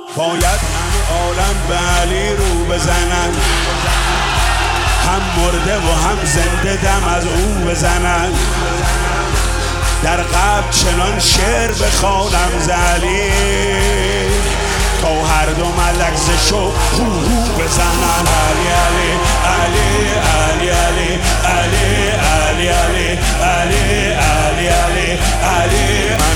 باید همه عالم به علی رو بزنن، هم مرده و هم زنده دم از او بزنن. در قبر چنان شعر بخوانم ز علی، تا هر دو ملک ز شوق هو هو بزنن. علی علی علی علی علی علی علی علی علی علی علی